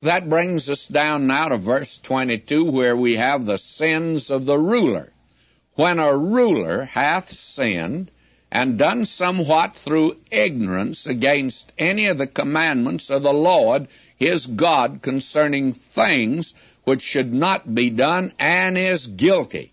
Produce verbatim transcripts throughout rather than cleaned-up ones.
That brings us down now to verse twenty-two, where we have the sins of the ruler. When a ruler hath sinned, and done somewhat through ignorance against any of the commandments of the Lord his God concerning things which should not be done, and is guilty,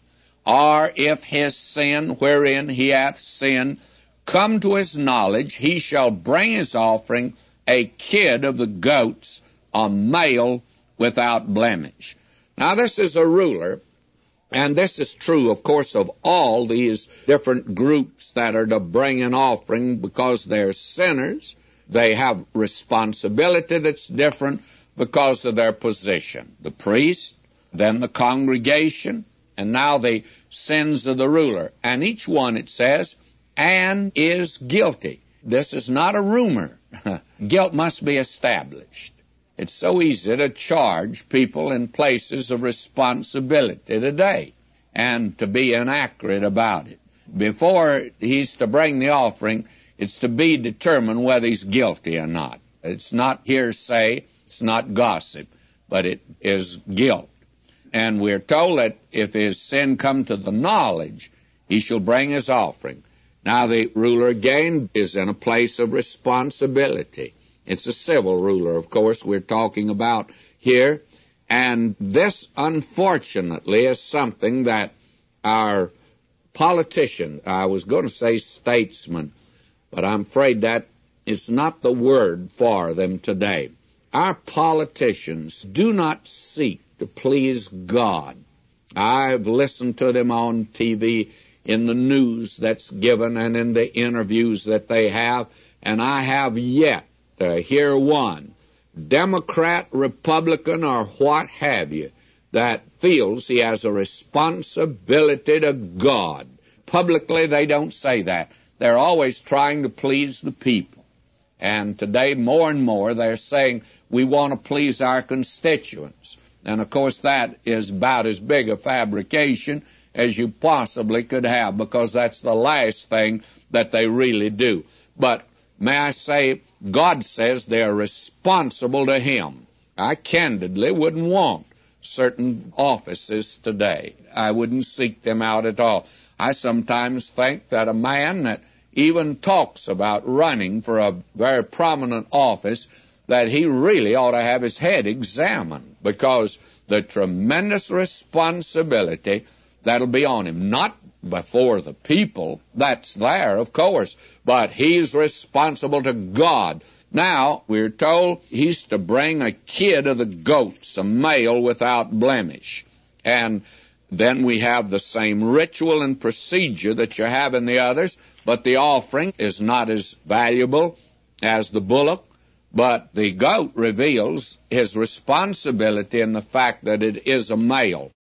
or if his sin wherein he hath sinned come to his knowledge, he shall bring his offering, a kid of the goats, a male without blemish. Now this is a ruler, and this is true, of course, of all these different groups that are to bring an offering, because they're sinners. They have responsibility that's different because of their position. The priest, then the congregation, and now the sins of the ruler. And each one, it says, and is guilty. This is not a rumor. Guilt must be established. It's so easy to charge people in places of responsibility today and to be inaccurate about it. Before he's to bring the offering, it's to be determined whether he's guilty or not. It's not hearsay, it's not gossip, but it is guilt. And we're told that if his sin come to the knowledge, he shall bring his offering. Now the ruler again is in a place of responsibility. It's a civil ruler, of course, we're talking about here. And this, unfortunately, is something that our politicians, I was going to say statesmen, but I'm afraid that it's not the word for them today. Our politicians do not seek to please God. I've listened to them on T V, in the news that's given, and in the interviews that they have, and I have yet to hear one, Democrat, Republican, or what have you, that feels he has a responsibility to God. Publicly, they don't say that. They're always trying to please the people. And today, more and more, they're saying, we want to please our constituents. And, of course, that is about as big a fabrication as you possibly could have, because that's the last thing that they really do. But may I say, God says they're responsible to Him. I candidly wouldn't want certain offices today. I wouldn't seek them out at all. I sometimes think that a man that even talks about running for a very prominent office, that he really ought to have his head examined, because the tremendous responsibility that'll be on him, not before the people, that's there, of course, but he's responsible to God. Now, we're told he's to bring a kid of the goats, a male without blemish. And then we have the same ritual and procedure that you have in the others, but the offering is not as valuable as the bullock, but the goat reveals his responsibility in the fact that it is a male.